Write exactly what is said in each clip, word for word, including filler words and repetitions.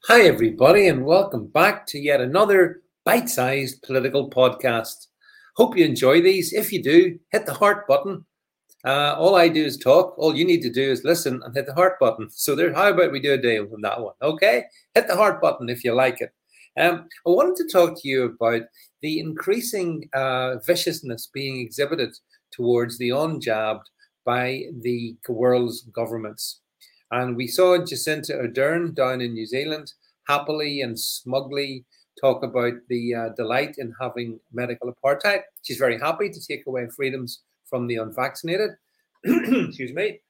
Hi, everybody, and welcome back to yet another bite-sized political podcast. Hope you enjoy these. If you do, hit the heart button. Uh, all I do is talk. All you need to do is listen and hit the heart button. So there, how about we do a deal on that one? Okay, hit the heart button if you like it. Um, I wanted to talk to you about the increasing uh, viciousness being exhibited towards the unjabbed by the world's governments. And we saw Jacinda Ardern down in New Zealand happily and smugly talk about the uh, delight in having medical apartheid. She's very happy to take away freedoms from the unvaccinated. Excuse me.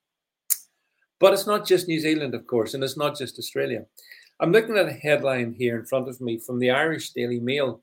But it's not just New Zealand, of course, and it's not just Australia. I'm looking at a headline here in front of me from the Irish Daily Mail,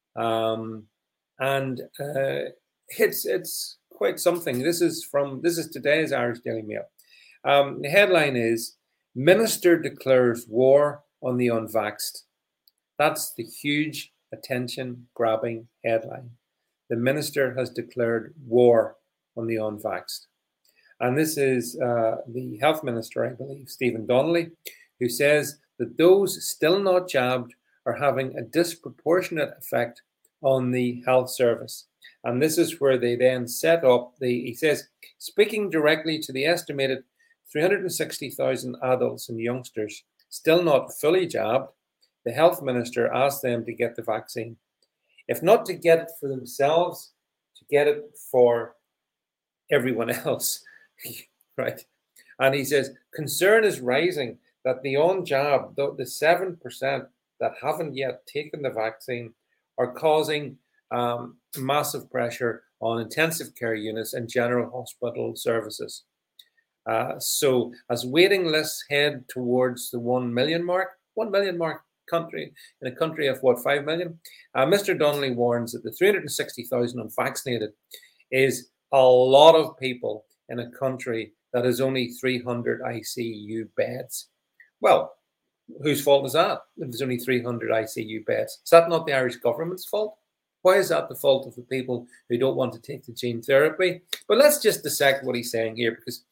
um, and uh, it's it's quite something. This is from this is today's Irish Daily Mail. Um, the headline is Minister declares war on the unvaxxed. That's the huge attention-grabbing headline. The minister has declared war on the unvaxxed. And this is uh, the health minister, I believe, Stephen Donnelly, who says that those still not jabbed are having a disproportionate effect on the health service. And this is where they then set up the, he says, speaking directly to the estimated three hundred sixty thousand adults and youngsters still not fully jabbed, the health minister asked them to get the vaccine. If not to get it for themselves, to get it for everyone else, right? And he says, concern is rising that the unjabbed, the seven percent that haven't yet taken the vaccine, are causing um, massive pressure on intensive care units and general hospital services. Uh, so as waiting lists head towards the one million mark, one million mark country, in a country of what, five million? Uh, Mister Donnelly warns that the three hundred sixty thousand unvaccinated is a lot of people in a country that has only three hundred I C U beds. Well, whose fault is that? If there's only three hundred I C U beds. Is that not the Irish government's fault? Why is that the fault of the people who don't want to take the gene therapy? But let's just dissect what he's saying here, because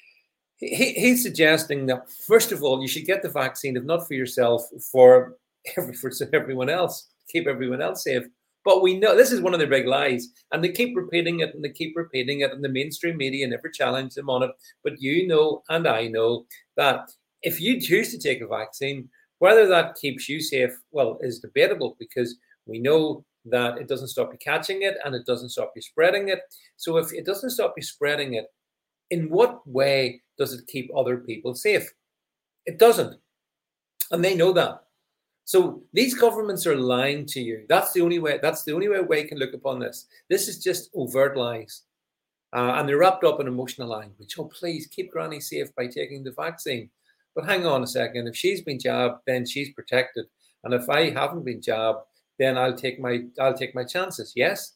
He, he's suggesting that, first of all, you should get the vaccine, if not for yourself, for, every, for everyone else, to keep everyone else safe. But we know this is one of their big lies, and they keep repeating it, and they keep repeating it, and the mainstream media never challenge them on it. But you know, and I know, that if you choose to take a vaccine, whether that keeps you safe, well, is debatable, because we know that it doesn't stop you catching it, and it doesn't stop you spreading it. So if it doesn't stop you spreading it, in what way does it keep other people safe? It doesn't. And they know that. So these governments are lying to you. That's the only way, that's the only way we can look upon this. This is just overt lies. Uh, and they're wrapped up in emotional language. Oh, please keep Granny safe by taking the vaccine. But hang on a second. If she's been jabbed, then she's protected. And if I haven't been jabbed, then I'll take my I'll take my chances. Yes?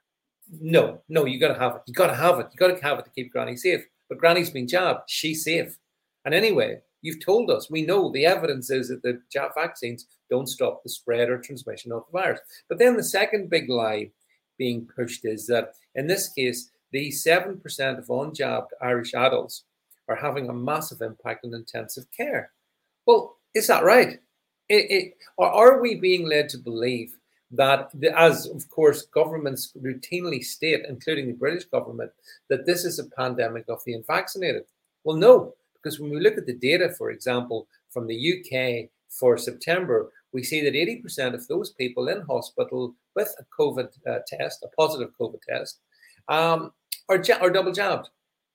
No, no, you got to have it. You got to have it. You got to have it to keep Granny safe. But Granny's been jabbed. She's safe. And anyway, you've told us. We know the evidence is that the jab vaccines don't stop the spread or transmission of the virus. But then the second big lie being pushed is that in this case, the seven percent of unjabbed Irish adults are having a massive impact on intensive care. Well, is that right? It, it, or are we being led to believe that, the, as of course governments routinely state, including the British government, that this is a pandemic of the unvaccinated? Well, no, because when we look at the data, for example, from the U K for September, we see that eighty percent of those people in hospital with a COVID uh, test, a positive COVID test, um, are, ja- are double jabbed.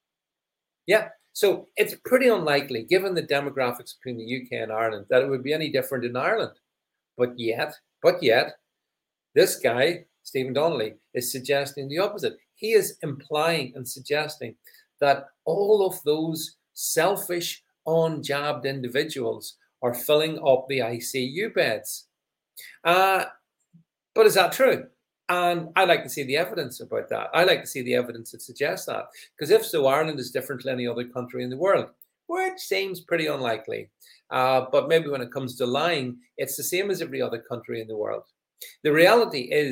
Yeah, so it's pretty unlikely, given the demographics between the U K and Ireland, that it would be any different in Ireland. But yet, but yet, this guy, Stephen Donnelly, is suggesting the opposite. He is implying and suggesting that all of those selfish, unjabbed individuals are filling up the I C U beds. Uh, but is that true? And I'd like to see the evidence about that. I'd like to see the evidence that suggests that. Because if so, Ireland is different to any other country in the world, which seems pretty unlikely. Uh, but maybe when it comes to lying, it's the same as every other country in the world. The reality is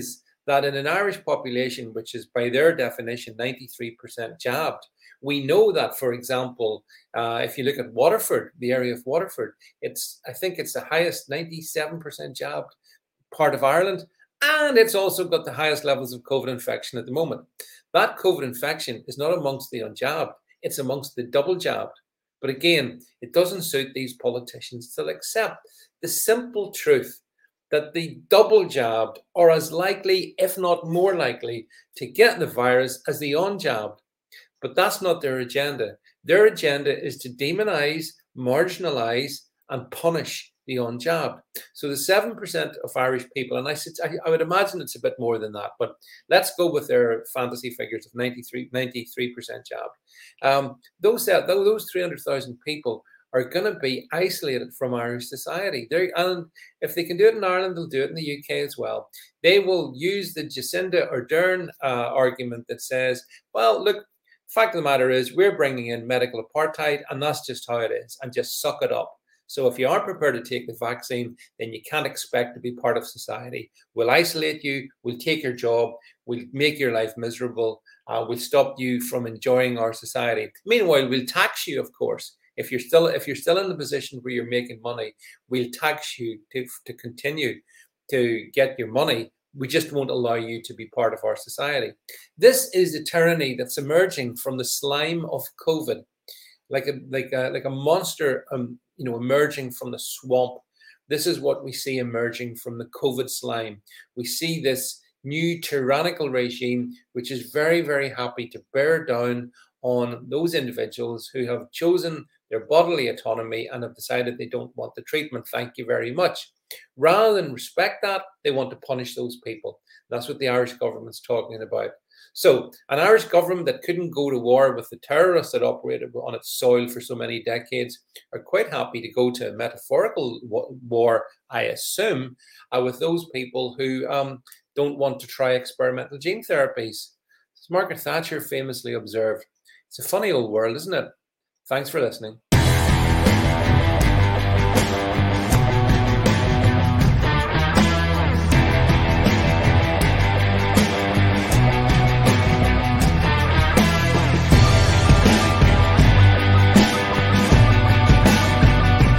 that in an Irish population, which is by their definition ninety-three percent jabbed, we know that, for example, uh, if you look at Waterford, the area of Waterford, it's I think it's the highest ninety-seven percent jabbed part of Ireland, and it's also got the highest levels of COVID infection at the moment. That COVID infection is not amongst the unjabbed, it's amongst the double jabbed. But again, it doesn't suit these politicians to accept the simple truth that the double jabbed are as likely, if not more likely, to get the virus as the unjabbed. But that's not their agenda. Their agenda is to demonize, marginalize, and punish the unjabbed. So the seven percent of Irish people, and I, I would imagine it's a bit more than that, but let's go with their fantasy figures of ninety-three percent jabbed. Um, those, those three hundred thousand people are going to be isolated from Irish society. They're, and if they can do it in Ireland, they'll do it in the U K as well. They will use the Jacinda Ardern uh, argument that says, well, look, fact of the matter is we're bringing in medical apartheid, and that's just how it is, and just suck it up. So if you aren't prepared to take the vaccine, then you can't expect to be part of society. We'll isolate you, we'll take your job, we'll make your life miserable, uh, we'll stop you from enjoying our society. Meanwhile, we'll tax you, of course. If you're still if you're still in the position where you're making money, we'll tax you to, to continue to get your money. We just won't allow you to be part of our society. This is the tyranny that's emerging from the slime of COVID, like a like a like a monster, um, you know, emerging from the swamp. This is what we see emerging from the COVID slime. We see this new tyrannical regime, which is very, very happy to bear down on those individuals who have chosen their bodily autonomy and have decided they don't want the treatment. Thank you very much. Rather than respect that, they want to punish those people. That's what the Irish government's talking about. So an Irish government that couldn't go to war with the terrorists that operated on its soil for so many decades are quite happy to go to a metaphorical war, I assume, uh, with those people who um, don't want to try experimental gene therapies. As Margaret Thatcher famously observed, it's a funny old world, isn't it? Thanks for listening.